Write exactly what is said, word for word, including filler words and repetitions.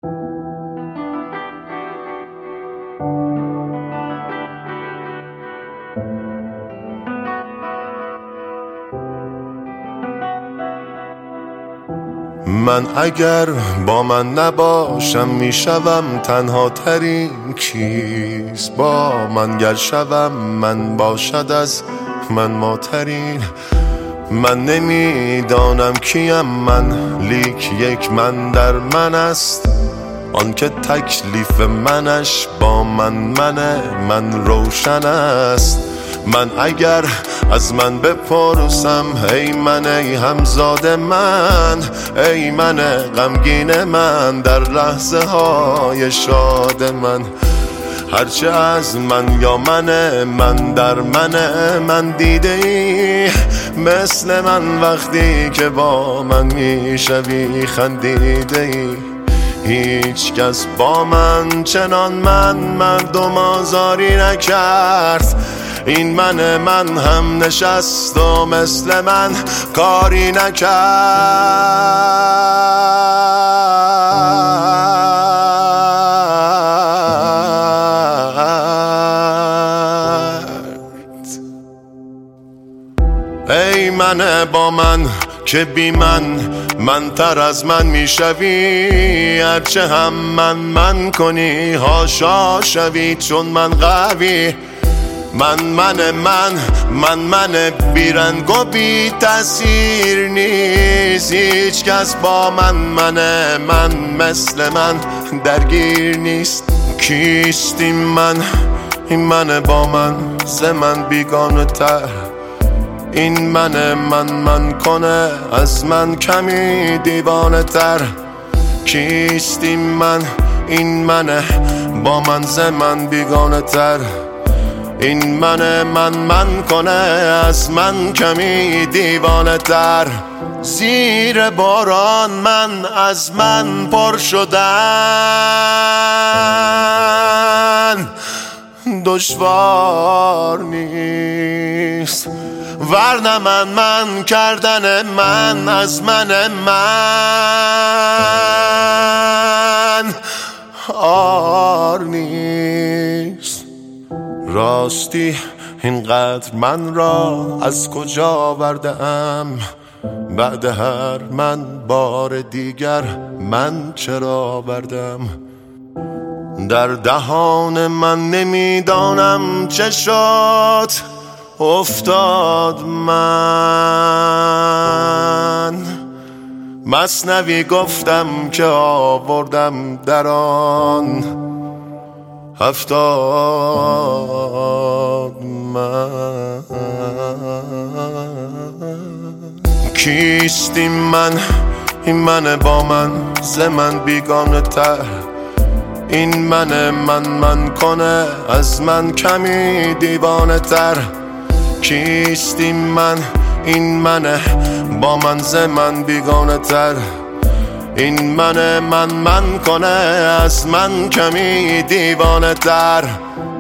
من اگر با من نباشم میشوم تنها ترین کیست، با من گر شوم من باشد از من ماترین. من نمیدانم کیم من، لیک یک من در من است، آن که تکلیف منش با من منه، من روشن است. من اگر از من بپرسم ای من ای همزاد من، ای من غمگین من در لحظه های شاد من، هرچه از من یا من من در من من دیده ای مثل من وقتی که با من میشوی خندیده ای. هیچ کس با من چنان من مردم آزاری نکرد، این من من هم نشست و مثل من کاری نکرد. ای من با من که بی من من تر از من میشوی، هرچه هم من من کنی هاشا شوی چون من قوی. من من من من من بیرنگ و بی تأثیر نیست، هیچ کس با من من من مثل من درگیر نیست. کیستیم من؟ این من با من ز من بیگانه تر، این من من من کنه از من کمی دیوانه تر. کیستیم من؟ این من با من ز من بیگانه تر، این من من من کنه از من کمی دیوانه تر. زیر باران من از من پر شدن دشوار نیست، ورنه من من کردن من از من من آر نیست. راستی اینقدر من را از کجا آوردم، بعد هر من بار دیگر من چرا آوردم. در دهان من نمیدانم چه شد افتاد من، مثنوی گفتم که آوردم در آن هفتاد من. کیستیم من؟ این من با من ز من بیگانه تر، این من من من کنه از من کمی دیوانه تر. کیستیم من؟ این من با من ز من بیگانه تر، این من من من کنه از من کمی دیوانه تر.